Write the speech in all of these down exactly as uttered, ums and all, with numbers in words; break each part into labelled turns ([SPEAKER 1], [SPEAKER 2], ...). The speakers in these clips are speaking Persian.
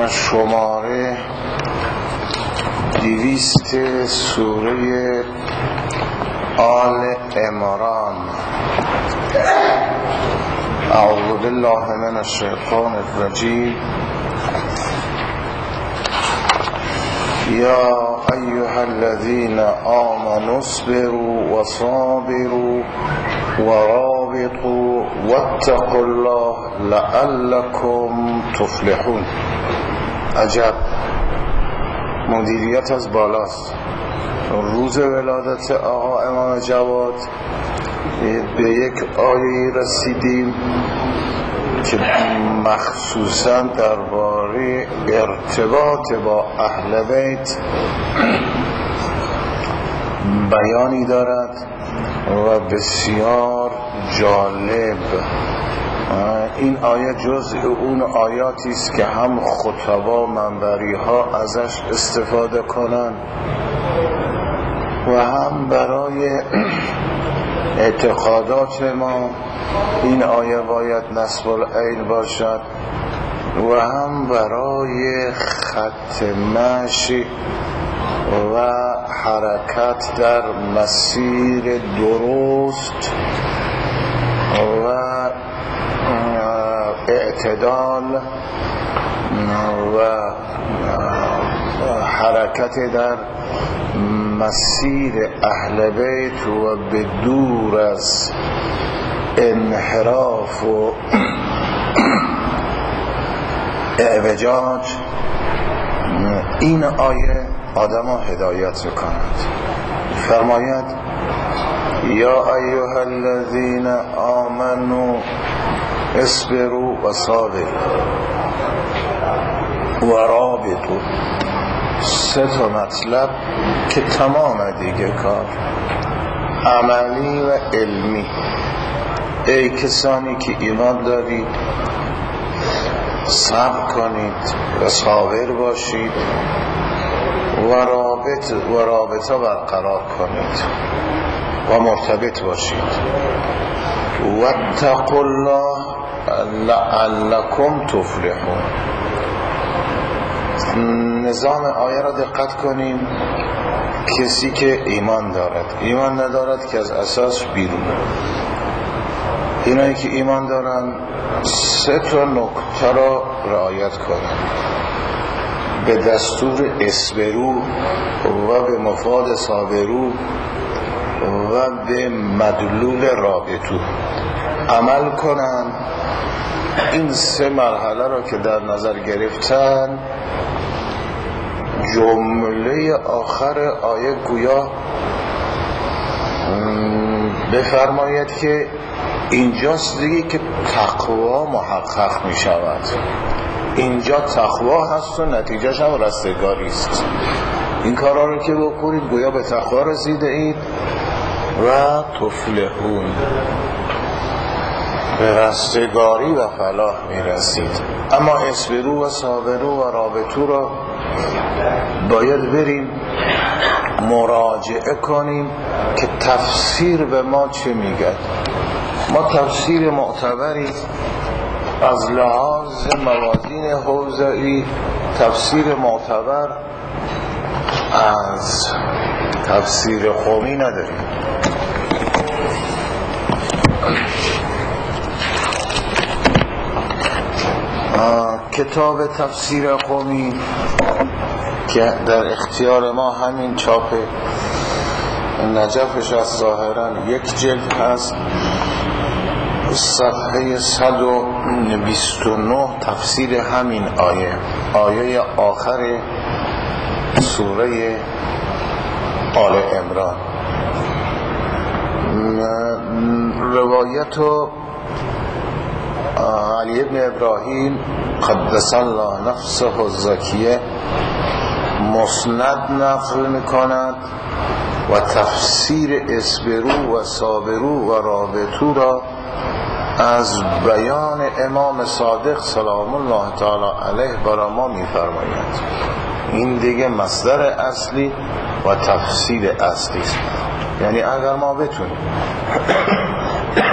[SPEAKER 1] شماره دویست سوره آل عمران. اعوذ بالله من الشیطان الرجیم. یا ایها الذین آمنوا اصبروا وصابروا ورابطوا واتقوا الله لعلكم تفلحون. عجب، مدیریت از بالاست. روز ولادت آقا امام جواد به یک آیه رسیدیم که مخصوصا درباره ارتباط با اهل بیت بیانی دارد و بسیار جالب. این آیه جزء اون آیاتی است که هم خطبا منبری ها ازش استفاده کنند و هم برای اعتقادات ما این آیه باید نصب العین باشد و هم برای خط مشی و حرکت در مسیر درست و اعتدال و حرکت در مسیر اهل بیت و به دور از انحراف و اعوجاج. این آیه آدم ها هدایت میکند. فرماید یا ایها الذین آمنوا اصبروا و صابروا و رابطوا. سه تا مطلب که تمام دیگه کار عملی و علمی. ای کسانی که ایمان دارید صبر کنید و صابر باشید و رابط و رابطه برقرار کنید و مرتبط باشید. واتقوا الله لعلکم تفلحون. نظام آیه را دقت کنیم. کسی که ایمان دارد، ایمان ندارد که از اساس بیرونه. اینایی که ایمان دارن سه تا نکته را رعایت کنند: به دستور اصبرو و به مفاد صابرو و به مدلول رابطو عمل کنند. این سه مرحله را که در نظر گرفتن، جمله آخر آیه گویا بفرماید که اینجاست دیگه که تقوا محقق می شود. اینجا تقوا هست و نتیجهش هم رستگاری است. این کارا رو که بکنید گویا به تقوا رسیده اید و تفلحون، به رستگاری و فلاح می رسید. اما اصبرو و صابرو و رابطو را باید بریم مراجعه کنیم که تفسیر به ما چه میگه. ما تفسیر معتبری از لحاظ موازین حوزه‌ای، تفسیر معتبر از تفسیر قومی نداریم. کتاب تفسیر قومی که در اختیار ما همین چاپ نجفش از ظاهرا یک جلد هست، صفحه صد و بیست و نه تفسیر همین آیه، آیه آخر سوره آل عمران. روایت علی ابن ابراهیم قدس الله نفسه الزکیه مسند نقل میکند و تفسیر اصبرو و صابرو و رابطو را از بیان امام صادق سلام الله تعالی علیه برای ما میفرماید. این دیگه مصدر اصلی و تفسیر اصلی است. یعنی اگر ما بتونیم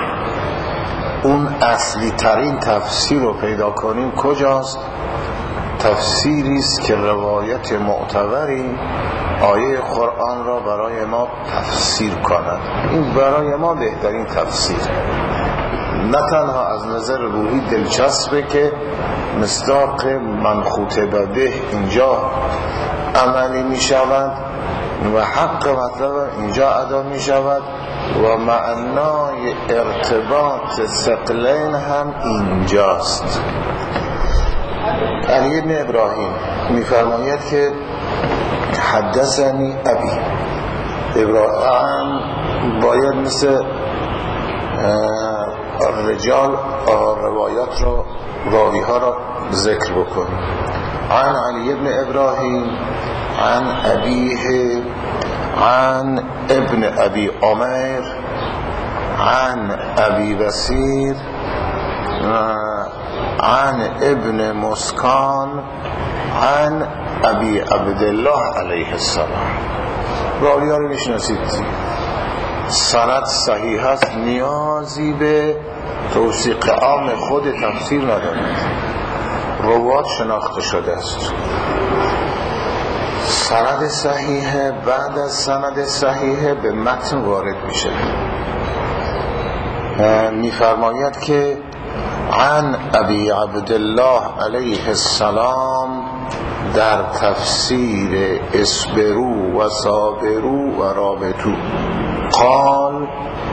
[SPEAKER 1] اون اصلی ترین تفسیر رو پیدا کنیم کجاست تفسیری است که روایت معتبری آیه قرآن را برای ما تفسیر کند. این برای ما بهترین تفسیر، نه تنها از نظر روحی دلچسبه که مصداق من خطب به اینجا عملی می شود و حق مطلب اینجا ادا می شود و معنای ارتباط ثقلین هم اینجاست. علی بن ابراهیم می فرماید که حدثنی ابی. ابراهیم باید مثل رجال روایات را راوی ها را ذکر بکنیم. عن علی بن ابراهیم عن ابیه عن ابن ابی عمر عن ابی بصیر عن ابن مسکان عن ابی عبدالله علیه السلام. راوی ها رو میشناسید، سند صحیح است، نیازی به توثیق عام خود تفسیر ندارد، روات شناخته شده است. سند صحیح بعد از سند صحیح به متن وارد میشه. میفرماید که عن ابی عبدالله علیه السلام در تفسیر اصبروا و صابروا و رابطوا قال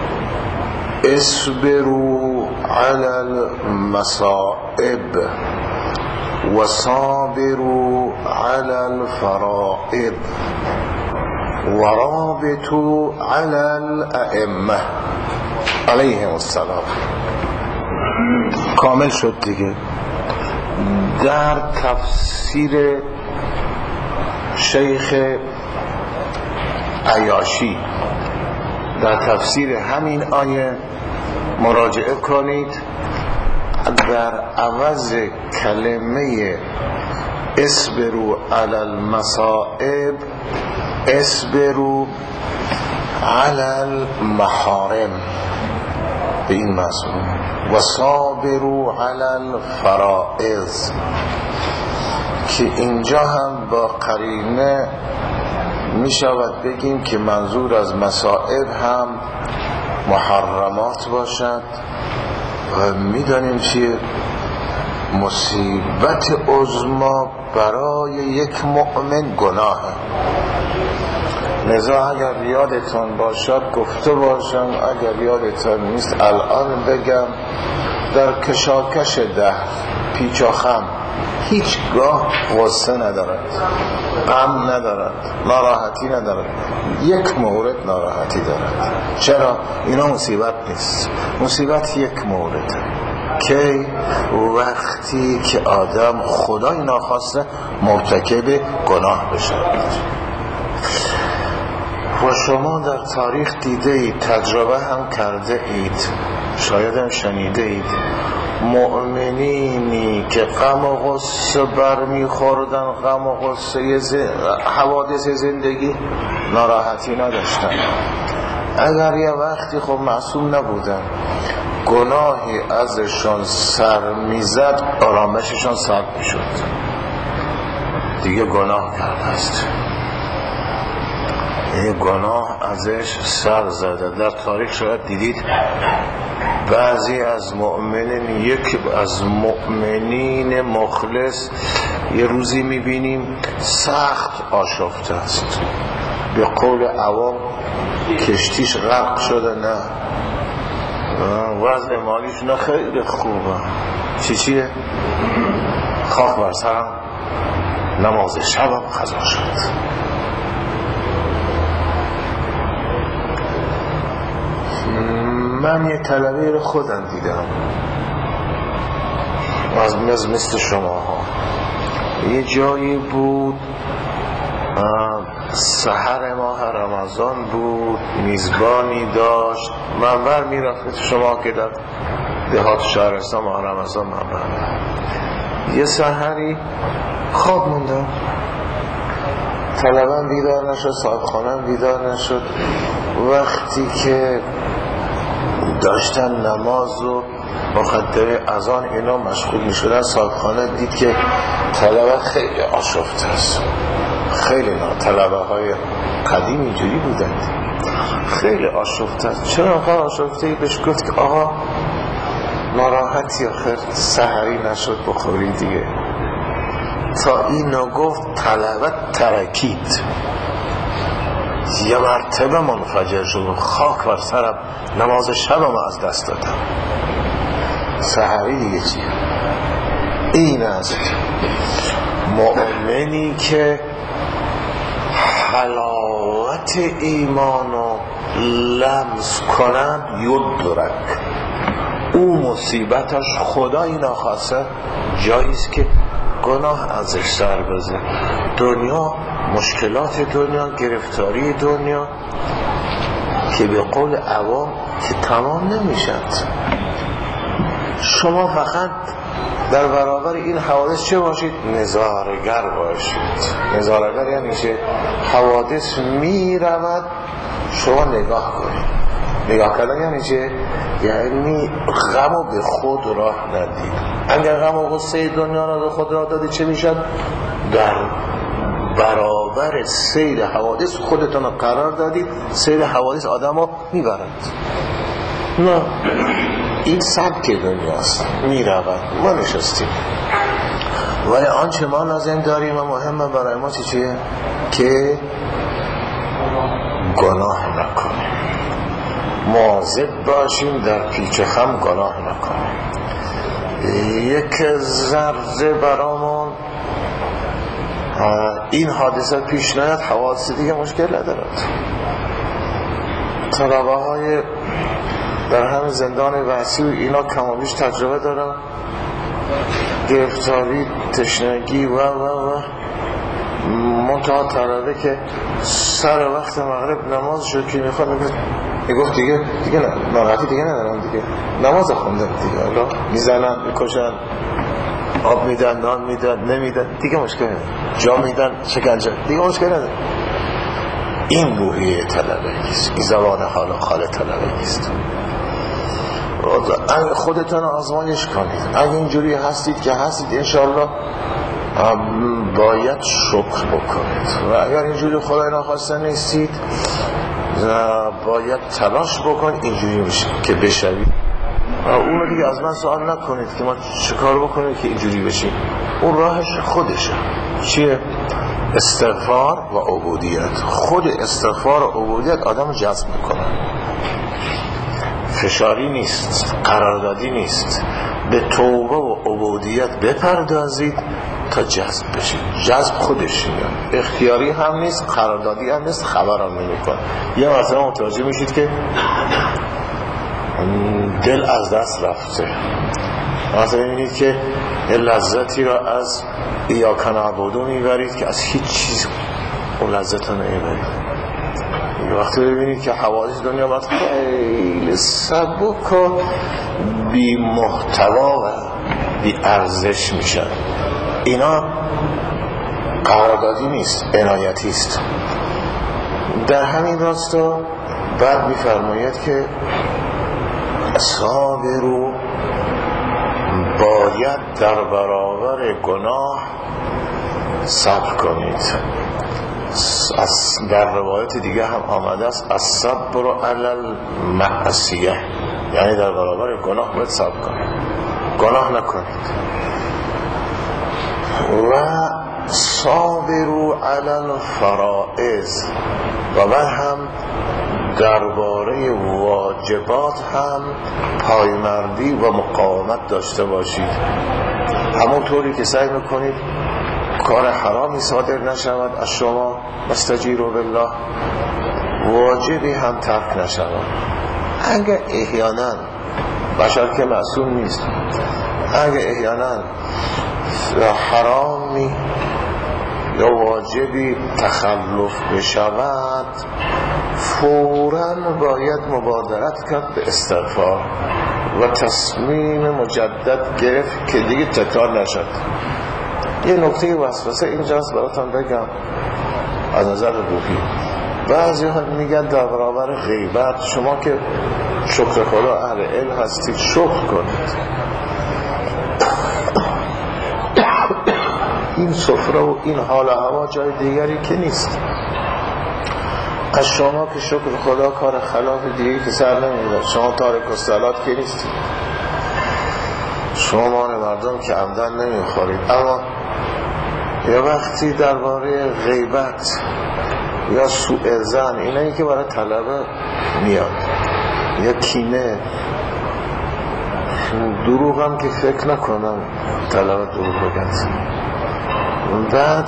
[SPEAKER 1] اصبروا على المصائب و صابروا على الفرائض و رابطوا على الائمه علیهم السلام. کامل شد دیگه. در تفسیر شیخ عیاشی، در تفسیر همین آیه مراجعه کنید، در عوض کلمه اصبروا علی المصائب اصبروا علی المحارم به این مضمون و صابروا علی الفرائض، که اینجا هم با قرینه می شود بگیم که منظور از مصائب هم محرمات باشد و می دانیم که مصیبت عظما برای یک مؤمن گناه. لذا اگر یادتان باشد گفته باشم، اگر یادتان نیست الان بگم، در کشاکش دهر پیچ و خم هیچگاه غصه ندارد، غم ندارد، ناراحتی ندارد. یک مورد ناراحتی دارد. چرا؟ اینا مصیبت نیست. مصیبت یک مورد که وقتی که آدم خدای ناخواسته مرتکب گناه بشه. و شما در تاریخ دیده اید، تجربه هم کرده اید، شاید هم شنیده اید، مؤمنینی که غم و غصه برمی خوردن، غم و غصه حوادث زندگی، ناراحتی نداشتن. اگر یه وقتی خب معصوم نبودن، گناهی ازشان سر میزد، آرامششان سر میشد، دیگه گناه کرده است، یه گناه ازش سر زده. در تاریخ شاید دیدید بعضی از مؤمنین، یک از مؤمنین مخلص یه روزی میبینیم سخت آشفته است، به قول عوام کشتیش غرق شده، نه وضع مالیش نه خیلی خوبه. چی چیه؟ خاک بر سرم، نماز شبم قضا شد. من یه طلبه رو خودم دیدم، از مثل شما ها. یه جایی بود، سحر ماه رمضان بود، میزبانی داشت، منبر میرفت. شما که در دهات شهرستان ماه رمضان منبر، یه سحری خواب موندم، طلبم بیدار نشد، صاحب خانم بیدار نشد. وقتی که داشتن نماز رو مخدر از آن اینا مشغول می شدن، صاحبخانه دید که طلبه خیلی آشفته است، خیلی نه طلبه های قدیم اینجوری بودند، خیلی آشفته است. چرا آقا آشفته ای؟ بهش گفت که آقا ناراحتی آخر سحری نشد بخوری دیگه. تا این نگفت طلبه ترکید، یه مرتبه منفجر شد، خاک بر سرم، نماز شبم از دست دادم. سحری دیگه چیه؟ این است مؤمنی که حلاوت ایمانو لمس کنن یدرک، او مصیبتش خدایی ناخواسته جاییست که گناه ازش سر بزه. دنیا، مشکلات دنیا، گرفتاری دنیا که به قول عوام که تمام نمیشد. شما فقط در برابر این حوادث چه باشید؟ نظارگر باشید. نظارگر یعنی چه؟ حوادث می رود شما نگاه کنید. نگاه کردن یعنی چه؟ یعنی غمو به خود راه ندید. اگر غم و غصه دنیا را به خود راه دادید چه میشد؟ در برابر سیر حوادث خودتون قرار دادید، سیر حوادث آدم رو میبرند. نه، این سبک دنیاست، میرود، ما نشستیم. ولی آنچه ما لازم داریم و مهمه برای ما چیه؟ که گناه نکنیم، مواظب باشیم در پیچ خم گناه نکنیم. یک ذره برامون این حادثه پیش نیاد، حوادث دیگه مشکل ندارد. طلبه های در همه زندان وحسی و اینا کم و بیش تجربه دارن، گرفتاری، تشنگی و و و منتها طلبه که سر وقت مغرب نماز شد که میخواد میگفت دیگه دیگه ناراحتی دیگه ندارم، دیگه نماز خوندم دیگه، حالا میزنن میکشن، آب میدن، نان میدن، نمیدن، دیگه مشکل نداره، جا میدن، شکنجه، دیگه مشکل نداره. این روحیه طلبگیست، این زبان حال و حال طلبگیست. خودتون آزمایش کنید. اگه اینجوری هستید که هستید انشاءالله باید شکر بکنید، و اگر اینجوری خدای ناخواسته نیستید باید تلاش بکنید اینجوری بشید که بشوید. اون دیگه از من سوال نکنید که ما چه کار بکنید که اینجوری بشید، اون راهش خودشه. چیه؟ استغفار و عبودیت. خود استغفار و عبودیت آدم جذب میکنه، فشاری نیست، قراردادی نیست. به توبه و عبودیت بپردازید تا جذب بشید. جذب خودش میاد، اختیاری هم نیست، قراردادی هم نیست، خبر هم نمیکنه. یه مثلا متوجه میشید که دل از دست رفته، مثلا میبینید که یه لذتی را از ایاک نعبدو میبرید که از هیچ چیز اون لذت رو نمیبرید. وقتی ببینید که حوادث دنیا باید خیلی سبک و بی محتوا و بی ارزش میشن، اینا قراردادی نیست، عنایتی است. در همین راستا بعد میفرماید که صابرو، باید در برابر گناه صبر کنید. از در روایت دیگه هم آمده است الصبر علی المعصیه، یعنی در برابر گناه باید صبر کنید، گناه نکنید. و صابروا علی الفرائض، و بعد هم درباره واجبات هم پایمردی و مقاومت داشته باشید. همونطوری که سعی میکنید کار حرامی صادر نشود از شما، استجیروا بالله، واجبی هم ترک نشود. اگر احیانا بشر که معصوم نیست، اگر احیانا حرامی یا واجبی تخلف بشود، فوراً باید مبادرت کرد به استغفار و تصمیم مجدد گرفت که دیگه تکرار نشد. یه نکته وسوسه اینجاست براتون بگم از نظر روحی. بعضی ها میگن در برابر غیبت شما که شکر خدا اهل علم هستید شکر کنید. این سفره و این حال هوا جای دیگری که نیست. از شما که شکر خدا کار خلاف دیگری که سر نمیدید. شما تارک الصلات که نیستید، شما مال مردم که عمدن نمیخورید. اما یا وقتی درباره غیبت یا سوء ظن، اینایی که برای طلبه میاد، یا کینه، دروغ هم که فکر نکنم طلبه دروغ بگن. بعد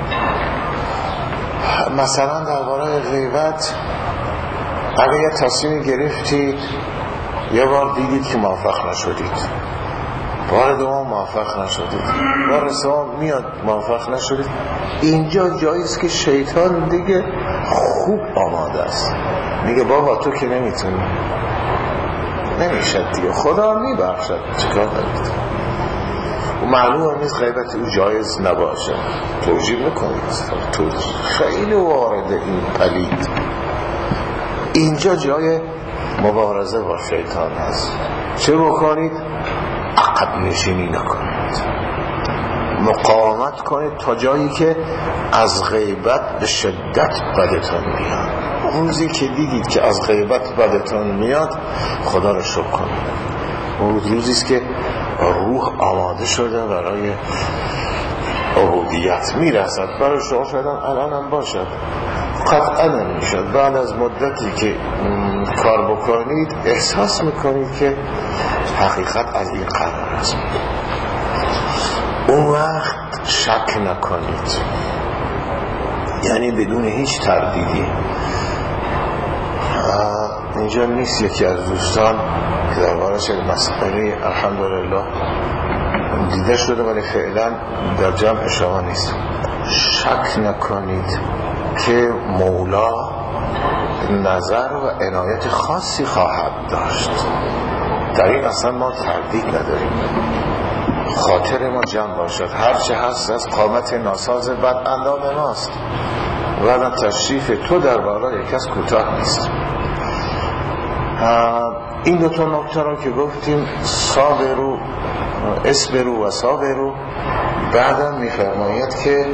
[SPEAKER 1] مثلا درباره غیبت اگه یه تصمیم گرفتید یه بار دیدید که موفق نشدید، بار دوم موفق نشدید، بار سوم میاد موفق نشدید، اینجا جاییست که شیطان دیگه خوب آماده است، میگه بابا تو که نمیتونی، نمیشد دیگه، خدا میبخشد، چیکار دارید؟ و معلوم نیست غیبت او جایز نباشه، توجیه میکنید تو خیلی وارد این پلید. اینجا جای مبارزه با شیطان هست. چه بکنید؟ عقب نشینی نکنید، مقاومت کنید تا جایی که از غیبت به شدت بدتون میاد. روزی که دیدید که از غیبت بدتون میاد خدا رو شکر کنید. اون روزیست که روح آماده شده برای عبودیت میرسد. برای شما شاید الان هم باشد، قطعا نمیشد. بعد از مدتی که کار بکنید احساس میکنید که حقیقت از این قرار است. اون وقت شک نکنید، یعنی بدون هیچ تردیدی. اینجا نیست یکی از دوستان که در بارش مسئله الحمدلله دیده شده ولی فعلا در جمع شما نیست. شک نکنید که مولا نظر و عنایت خاصی خواهد داشت. در این اصلا ما تردید نداریم. خاطر ما جمع باشد، هرچه هست از قامت ناساز بد اندام ماست و تشریف تو در بالای کس کوتاه نیست. این دو تا نکته رو که گفتیم، صابرو اصبرو و صابرو، بعدم میفرماید که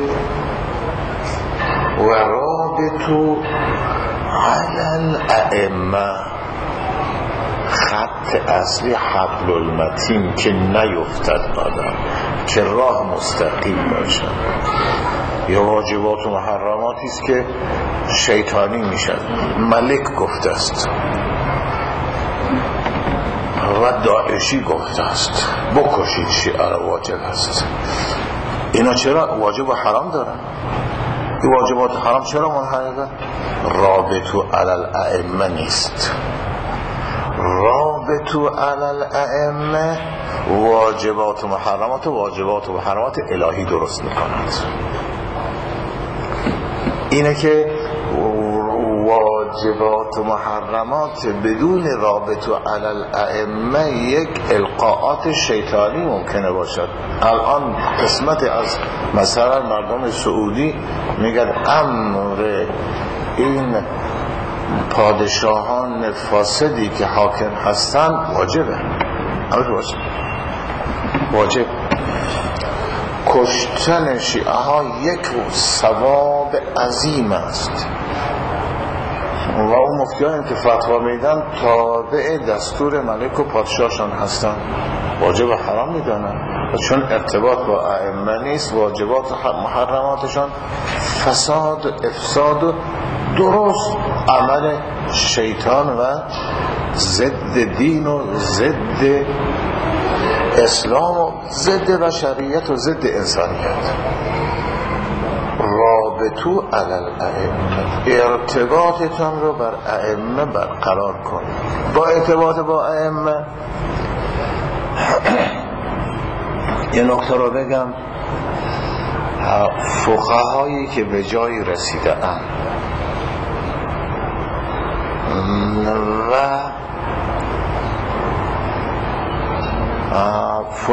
[SPEAKER 1] و رابطو علی الائمه، خط اصلی حبل المتین که نیفتد آدم، که راه مستقیم باشد. یا واجبات و محرماتی است که شیطانی میشد. ملک گفته است و داعشی گفته است بکشید شیعه را واجب است. اینا چرا واجب و حرام دارن؟ این واجبات و حرام چرا منحرفه؟ رابطو علی الائمه نیست. رابطو علی الائمه واجبات و محرمات و واجبات و محرمات الهی درست میکنند. اینه که واجبات و محرمات بدون رابط و علی الائمه یک القاءات شیطانی ممکنه باشد. الان قسمت از مثلا مردم سعودی میگن امر این پادشاهان فاسدی که حاکم هستن واجبه، امر واجب واجب کشتن شیعه ها یک ثواب عظیم است و اون مفتیان که فتوا میدن تابع دستور ملک و پادشاهشان هستن، واجب و حرام میدانن. چون ارتباط با ائمه نیست، واجبات و محرماتشان فساد و افساد و درست عمل شیطان و ضد دین و ضد اسلام و ضد بشریت و ضد انسانیت. رابطو علی الائمه، ارتباطتان رو بر ائمه برقرار کنید. با ارتباط با ائمه یه نکته رو بگم، فقهایی که به جایی رسیده اند و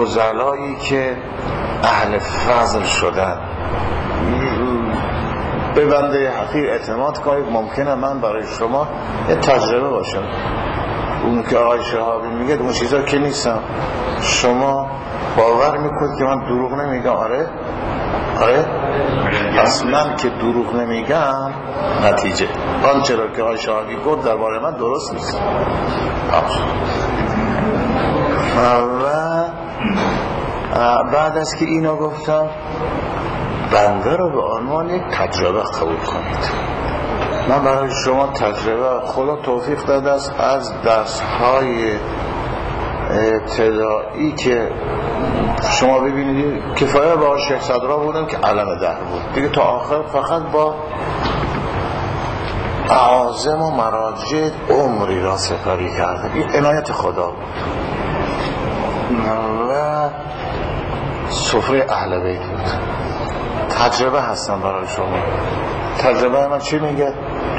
[SPEAKER 1] فضلایی که اهل فضل شدن به بنده حقیر اعتماد کنید. ممکنه من برای شما یه تجربه باشم. اون که آقای شهابی میگه اون چیزا که نیستم، شما باور میکنید که من دروغ نمیگم. آره آره پس من که دروغ نمیگم، نتیجه آنچه را که آقای شهابی گفت درباره من درست نیست. و بعد از که اینو گفتم، بنده رو به عنوان یک تجربه قبول کنید. من برای شما تجربه خدا توفیق داده است از درس‌های ابتدایی که شما ببینید کفایه با شیخ صدرا بودم که علم در بود دیگه، تا آخر فقط با اعاظم و مراجع عمری را سپری کرده. این عنایت خدا بود. و سفره اهل بیت بود. تجربه هستم برای شما. تجربه من چی میگه؟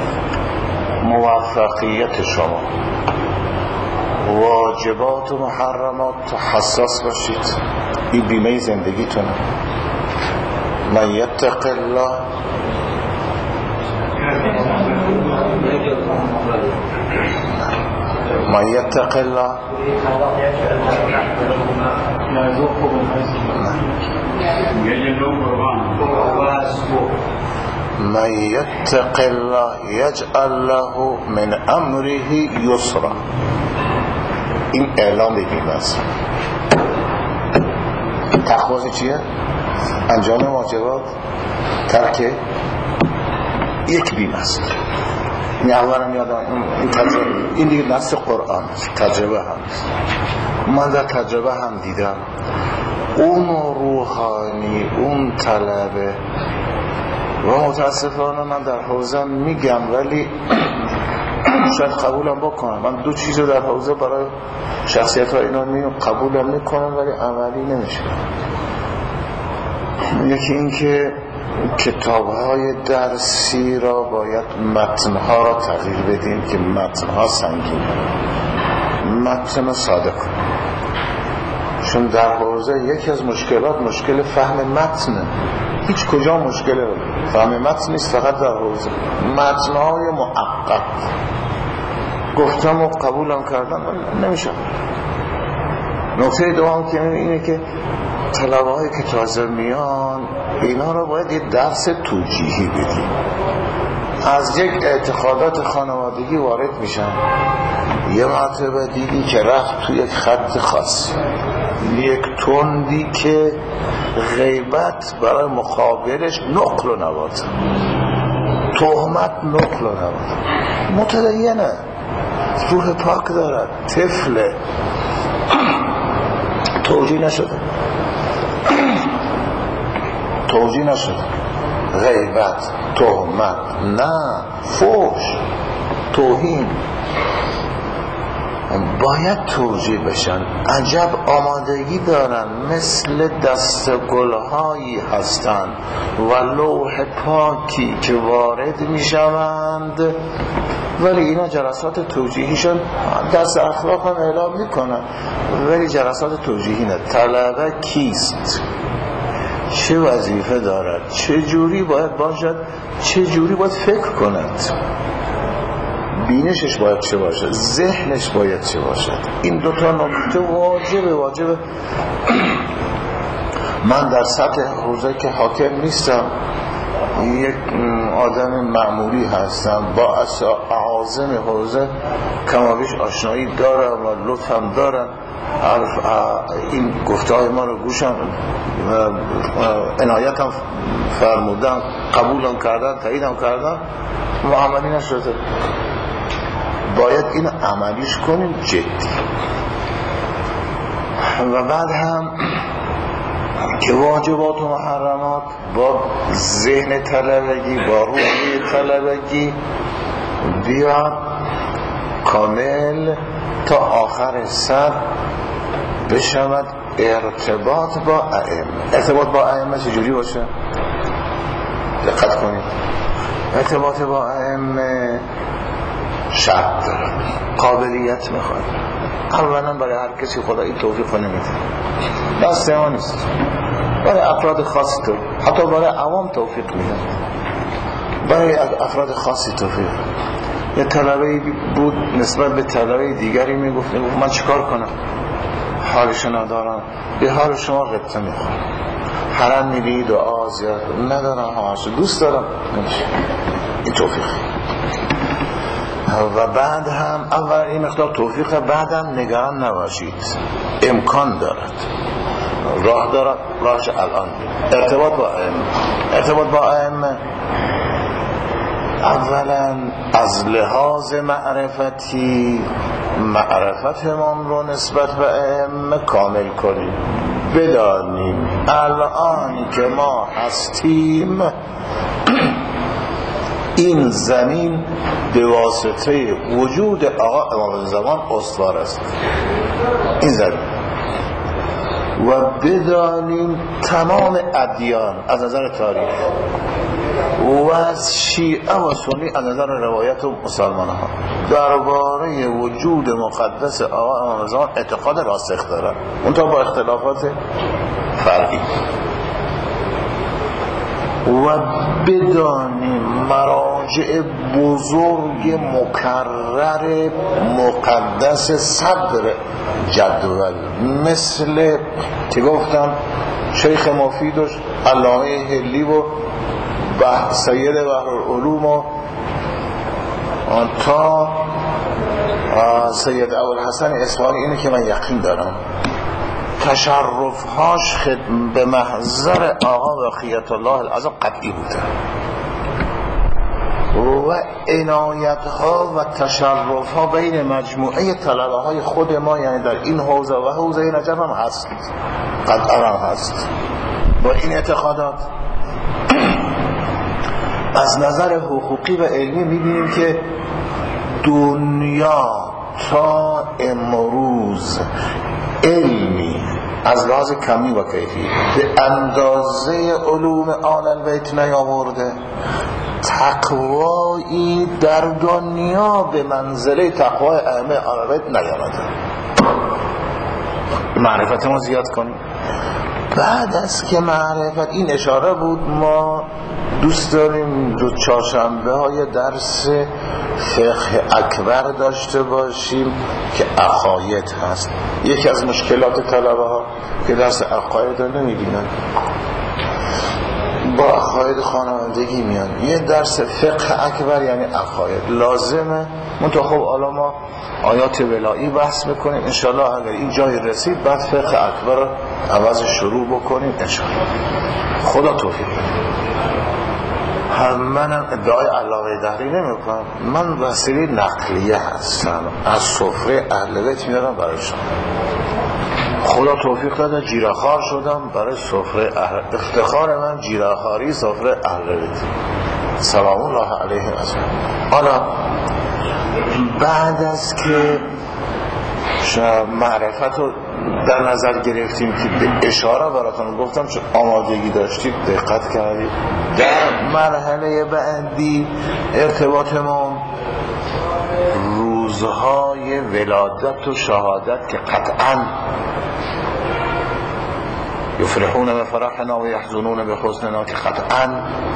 [SPEAKER 1] موفقیت شما، واجبات و محرمات حساس باشید. این بیمه زندگیتونه. من یتق الله من یتق الله من یتق الله یجعل له من امره یسرا. این اعلام بگیم است. تقوی چیه؟ انجام واجبات، ترک یک بیم است. این اولم یادم این تجربه، این دیگه نص قرآن است، تجربه هم است. من در تجربه هم دیدم اون روحانی، اون طلبه، و متاسفانه من در حوزه میگم ولی شاید قبولم بکنم. من دو چیز در حوزه برای شخصیت ها اینا میگم قبولم میکنم ولی عملی نمیشه. یکی این که کتاب های درسی را باید متنها را تغییر بدیم که متنها سنگین، متن ساده کنیم. چون در حوزه یکی از مشکلات مشکل فهم متنه. هیچ کجا مشکل فهم متن نیست، فقط در حوزه متنهای معقد. گفتم و قبولم کردم نمیشه. نکته دوم که اینه که طلبه هایی که تازه میان اینا رو باید یه درس توجیهی بدیم. از یک اعتقادات خانوادگی وارد میشن، یه مرتبه دیدی که رفت تو یک خط خاص، یک تندی که غیبت برای مقابلش نقل و نبات، تهمت نقل و نبات. متدینه، روح پاک دارد، طفله، توجیه نشده توجیه نشده غیبت، تهمت، نه فحش، توهین باید توجیه بشن. عجب آمادگی دارن، مثل دست گلهایی هستند و لوح پاکی که وارد می شوند، ولی اینا جلسات توجیهیشون دست اخلاق هم اعلام می کنن ولی جلسات توجیهی نه. طلبه کیست؟ چه وظیفه دارد؟ چه جوری باید باشد؟ چه جوری باید فکر کند؟ بینشش باید چه باشد؟ ذهنش باید چه باشد؟ این دوتا نکته واجبه واجبه. من در سطح حوزه که حاکم نیستم، یک آدم معمولی هستم، با اعاظم حوزه کمابیش آشنایی دارم و لطفم دارم. این گفته‌های ما رو گوشم عنایتم فرمودن، قبولم کردن، تاییدم کردن و عملی نشده. باید این عملیش کنیم جدی. و بعد هم که واجبات و محرمات با ذهن طلبگی، با روحی طلبگی بیاد کامل تا آخر سر بشود ارتباط با ائمه. ارتباط با ائمه چجوری باشه؟ دقت کنید. ارتباط با ائمه شرط داره، قابلیت میخواد. اولا برای هر کسی خدا این توفیق نمیده، دست ما نیست. برای افراد خاص تو، حتی برای عوام توفیق میده. برای افراد خاصی توفیق. یه طلبه بود نسبت به طلبه دیگری میگفت من چیکار کنم، حالشو ندارم، به حال شما غبطه میخورم، حرم میری دعا زیاد ندارم، همشو دوست دارم. این توفیق. و بعد هم اول این مقدار توفیق، بعد هم نگران نباشید، امکان دارد، راه دارد، راهش الان ارتباط با ائمه. ارتباط با ائمه اولا از لحاظ معرفتی معرفتمان رو نسبت به ائمه کامل کنیم، بدانیم الانی که ما هستیم این زمین به واسطه وجود آقا امام زمان استوار است، این زمین. و بدانیم تمام ادیان از نظر تاریخ و از شیعه و سنی از نظر روایت و مسلمان ها درباره وجود مقدس آقا امام زمان اعتقاد راسخ دارن، اونتا با اختلافات فرعی. و بدانیم مراجع بزرگ مکرر مقدس صدر جدول مثل که گفتم شیخ مفید و علامه هلی و سید بحرالعلوم و تا سید ابوالحسن اصفهانی، اینه که من یقین دارم تشرفهاش به محضر آقا بقیت الله العظیم قطعی بوده و عنایتها و تشرفها بین مجموعه طلبه های خود ما، یعنی در این حوزه و حوزه نجف هم هست، قطعا هم هست. با این اعتقادات از نظر حقوقی و علمی میبینیم که دنیا تا امروز علمی از لحاظ کمی و کیفی به اندازه علوم آل البیت نیاورده، تقوایی در دنیا به منزله تقوای ائمه آل البیت نیامده. معرفت ما زیاد کنیم. بعد از که معرفت، این اشاره بود، ما دوست داریم دو چهارشنبه های درس فقه اکبر داشته باشیم که عقاید هست. یکی از مشکلات طلبه ها که درس عقاید رو نمیبینن، با عقاید خانوادگی میان. یه درس فقه اکبر یعنی عقاید لازمه. منطقه خب حالا ما آیات ولایی بحث میکنیم انشالله، اگر این جای رسید بعد فقه اکبر عوض شروع بکنیم انشالله. خدا توفیق بده. منم ادعای علاقه دهری نمی کنم، من وسیله نقلیه هستم، از سفره اهل بیت میارم برای شما. خدا توفیق داده جیره‌خوار شدم برای سفره اهل، افتخار من جیره‌خواری سفره اهل بیت سلام الله علیهم اجمعین. حالا بعد از که معرفت رو در نظر گرفتیم که به اشاره براتون گفتم چون آمادگی داشتید دقت کردید، در مرحله بعدی ارتباط ما روزهای ولادت و شهادت که قطعا یفرحون به فرحنا و یحزنون به حزننا که قطعا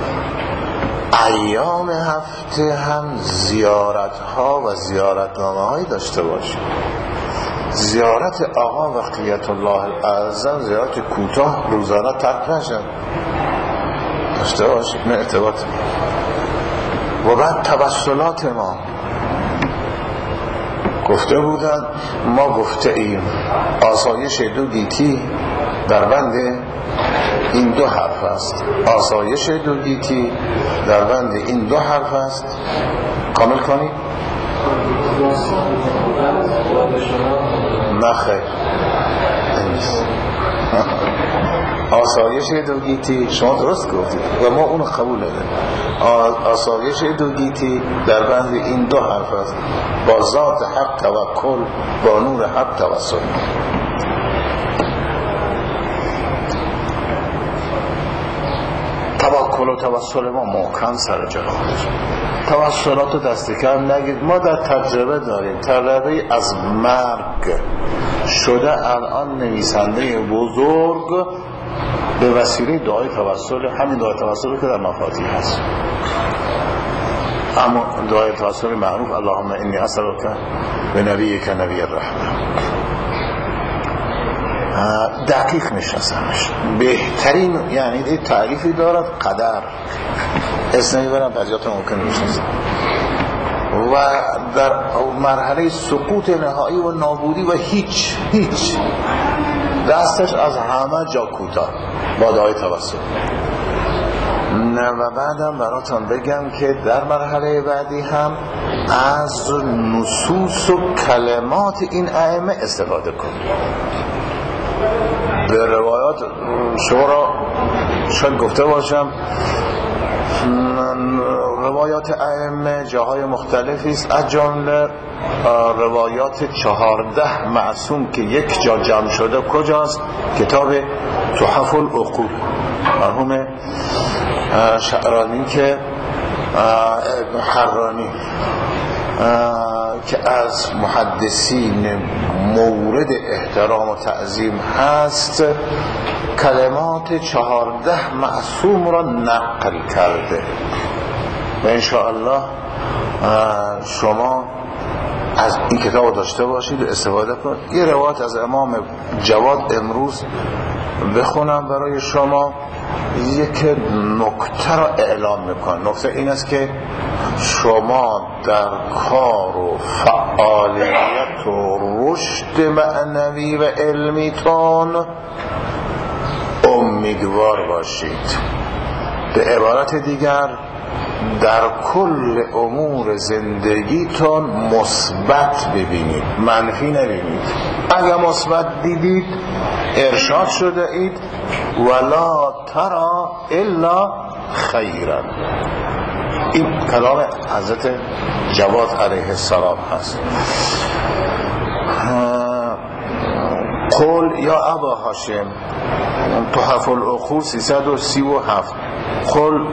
[SPEAKER 1] ایام هفته هم زیارت ها و زیارت نامه هایی داشته باشیم. زیارت آقا بقیت الله الاعظم زیارت کوتاه روزانه ترک نشد، داشته باشیم نه ارتباط. و بعد توسلات ما گفته بودن، ما گفته ایم آسایش دو گیتی در بند این دو حرف است، آسایش دو گیتی در بند این دو حرف است. کامل کنی؟ نخیر آسایش دو گیتی شما درست گفتید و ما اونو قبول داریم. آسایش دو گیتی در بند این دو حرف است، با ذات حق توکل، با نور حق توسل. توکل و توسل ما محکم سر جا خودش. توسلات و دست کم نگید. ما در تجربه داریم طلبه از مرگ شده الان نویسنده بزرگ به وسیله دعای توسل، همین دعای توسل که در مفاتیح هست، اما دعای توسل معروف اللهم انی اسألک بنبیک نبی الرحمه، دقیق میشناسمش، بهترین یعنی تعریفی دارد قدر، اسمی برم بعضیات ممکن میشناسم، و در مرحله سقوط نهایی و نابودی و هیچ هیچ دستش از همه جا کوتاه با دعای توسل. نه و بعدم براتون بگم که در مرحله بعدی هم از نصوص و کلمات این ائمه استفاده کنید. به روایات شما را شاید گفته باشم، روایات ائمه جاهای مختلفی است، از جمله روایات چهارده معصوم که یک جا جمع شده کجاست؟ کتاب تحف العقول مرحوم شعرانی که حرانی که از محدثین مورد احترام و تعظیم هست، کلمات چهارده معصوم را نقل کرده و انشاءالله شما از این کتاب داشته باشید و استفاده کنید. یه روایت از امام جواد امروز بخونم برای شما، یک نکته را اعلام میکن. نکته این است که شما در کار و فعالیت و رشد معنوی و علمیتون امیدوار باشید. به عبارت دیگر در کل امور زندگیتون مثبت ببینید، منفی نبینید. اگر مثبت دیدید ارشاد شده اید ولا ترى الا خیرا. این کلام حضرت جواد علیه السلام هست. قل یا ابا هاشم تحف العقول سیصد و سی و هفت، قل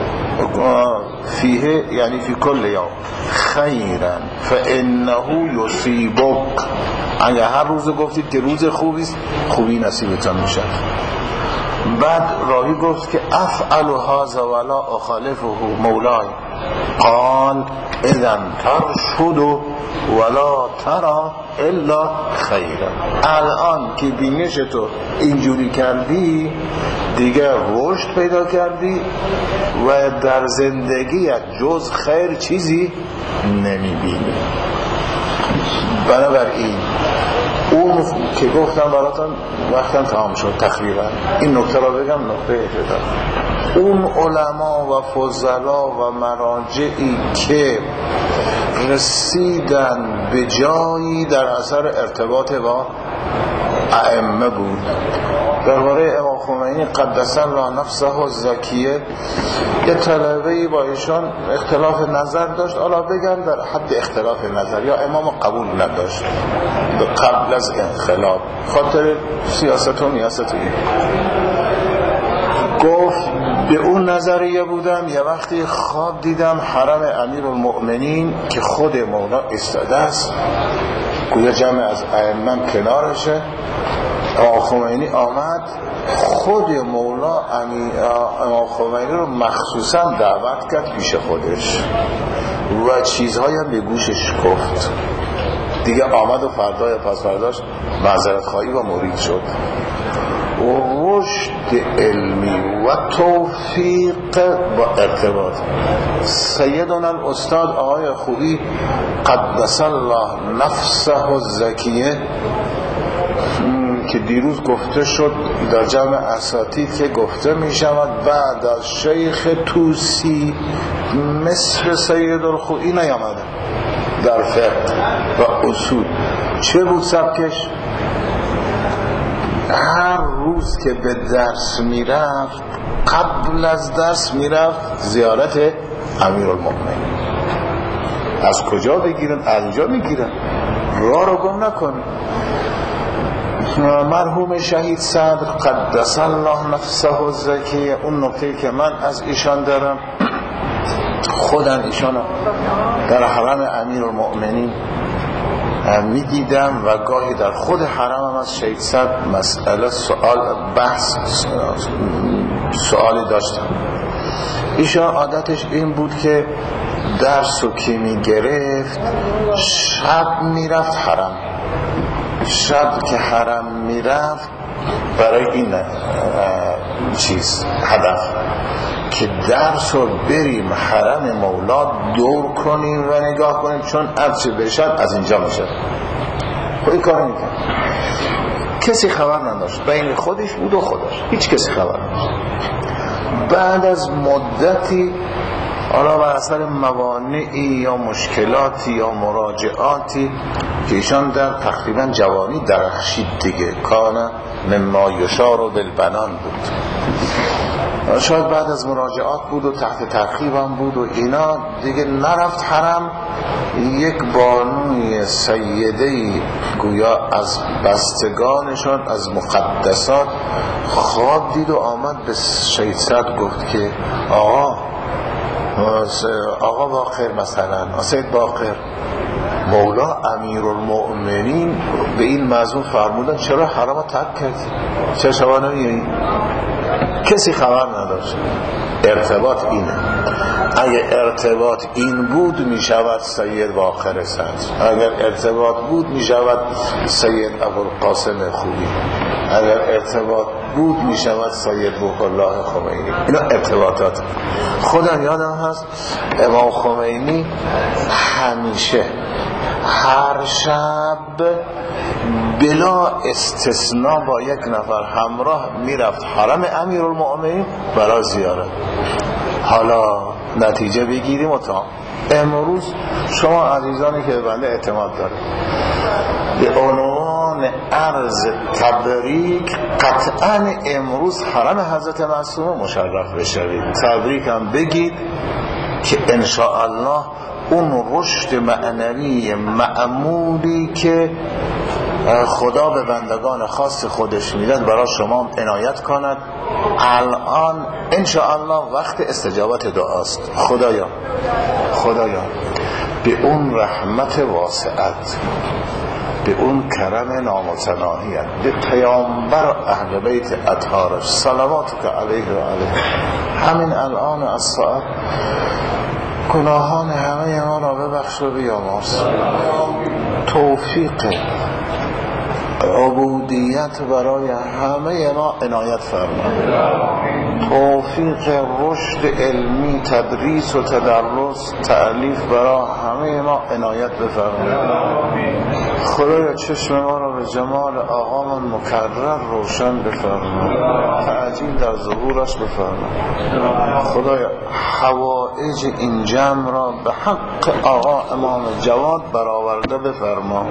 [SPEAKER 1] فیه یعنی فی کل یوم خیرا فانه یصیبک. اگر هر روز گفتید که روز خوبیست، خوبی نصیبتان میشه. بعد راوی گفت که افعل هذا ولا اخالفه مولای، قال اذا ترشد ولا ترى الا خیرا. الان که بینش تو اینجوری کردی دیگه رشد پیدا کردی و در زندگیت جز خیر چیزی نمیبینی. بنابراین اون که گفتم براتون وقتم تمام شد تقریبا، این نکته را بگم نکته ابتدا. اون علما و فضلا و مراجعی که رسیدن به جایی در اثر ارتباط با ائمه بود. درباره امام خمینی قدس الله نفسه الزکیه یه طلبه‌ای با ایشان اختلاف نظر داشت، حالا بگم در حد اختلاف نظر، یا امام قبول نداشت قبل از انقلاب خاطر سیاست و نیاست این. گفت به اون نظریه بودم، یه وقتی خواب دیدم حرم امیرالمؤمنین که خود مولا استاده است، گویا جمع از ائمه کنارشه، امام خمینی آمد، خود مولا امام خمینی رو مخصوصا دعوت کرد پیش خودش و چیزهایی هم به گوشش گفت. دیگه آمد و فردای پس فرداش معذرت خواهی و مرید شد. و رشد علمی و توفیق با ارتباط. سیدنا الاستاد آقای خوبی قدس الله نفسه الزکیه که دیروز گفته شد در جمع اساتید که گفته می شود بعد از شیخ توسی مثل سید الخوئی نیامده در فقه و اصول. چه بود سبکش؟ هر روز که به درس می رفت قبل از درس می رفت زیارت امیرالمؤمنین. از کجا بگیرن؟ از اینجا می گیرن، راه رو گم نکن. مرحوم شهید صدر قدس الله نفسه الزکیه، اون نکته که من از ایشان دارم، خودم ایشان در حرم امیرالمؤمنین میدیدم و گاهی در خود حرم هم از شیخ صد مسئله سوال بحث سوالی داشتم. ایشان عادتش این بود که درس و که میگرفت شب میرفت حرم، شب که حرم میرفت برای این چیز هدف که درس رو بریم حرم مولا دور کنیم و نگاه کنیم، چون هرچه بشد از اینجا میشه. خودی کار میکن، کسی خبر نداشت، بین خودش بود و خودش، هیچ کسی خبر نداشت. بعد از مدتی حالا بر اثر موانعی یا مشکلاتی یا مراجعاتی که ایشان در تقریبا جوانی درخشید دیگه، کان مما یشار و بالبنان بود، شاید بعد از مراجعات بود و تحت ترخیب هم بود و اینا دیگه نرفت حرم. یک بانوی سیده‌ای گویا از بستگانشان از مقدسات خواب دید و آمد به شیخ صد گفت که آقا آقا باقر، مثلا سید باقر، مولا امیرالمؤمنین به این موضوع فرمودن چرا حرام ترک کردی؟ چرا شما نمیایی؟ کسی خبر نداشت. ارتباط اینه. اگر ارتباط این بود می شود سید باقر صدر، اگر ارتباط بود می شود سید ابوالقاسم خوبی، اگر ارتباط بود می شود سید روح الله خمینی. اینا ارتباطات. خودم یادم هست امام خمینی همیشه هر شب بلا استثناء با یک نفر همراه میرفت حرم امیرالمؤمنین برای زیارت. حالا نتیجه بگیریم و تا امروز شما عزیزانی که به بنده اعتماد دارید، به عنوان عرض تبریک قطعا امروز حرم حضرت معصومه مشرف بشوید، تبریک هم بگید که انشاءالله اون رشد معنوی معمولی که خدا به بندگان خاص خودش میداد برای شما عنایت کند. الان انشاءالله وقت استجابت دعاست. خدایا خدایا به اون رحمت واسعت، به اون کرم نامتناهیت، به پیامبر و اهل بیت اطهارش صلواتک علیه و علیه، همین الان از ساعت گناهان همه ما را ببخش و بیامرز، توفیق عبودیت برای همه ما عنایت فرما، توفیق رشد علمی، تدریس و تدرس، تألیف برای همه ما عنایت بفرما. خدایا چشم ما را به جمال آقامون مکرر روشن بفرما، تعجیل در ظهورش بفرما. خدایا حوائج این جمع را به حق آقا امام جواد برآورده بفرما.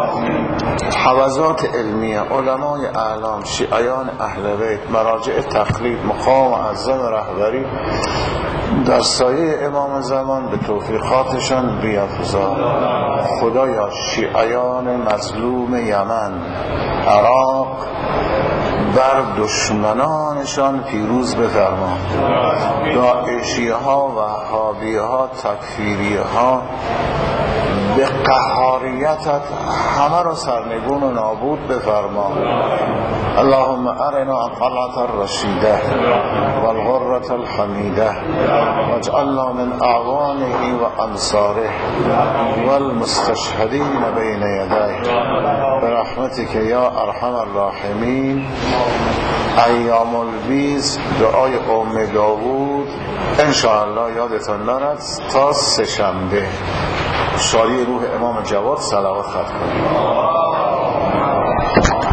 [SPEAKER 1] حوزات علمیه، علمای اعلام، شیعیان اهل بیت، مراجع تقلید، مقام معظم رهبری در سایه امام زمان به توفیقاتشان بیفزا. خدایا شیعیان مظلوم یمن، عراق بر دشمنانشان پیروز بفرما. داعشی ها، وهابی ها، تکفیری ها به قهاریتت همه را سرنگون و نابود بفرما. اللهم ارنا القلعة الرشیده والغرة الحمیده واجعلنا من اعوانه و انصاره والمستشهدین بین یدیه برحمتك یا ارحم الراحمین. ایام البیز، دعای ام داوود انشاءالله یادتون نرد تا سه شنبه. شادی روح امام جواد صلوات ختم کنید.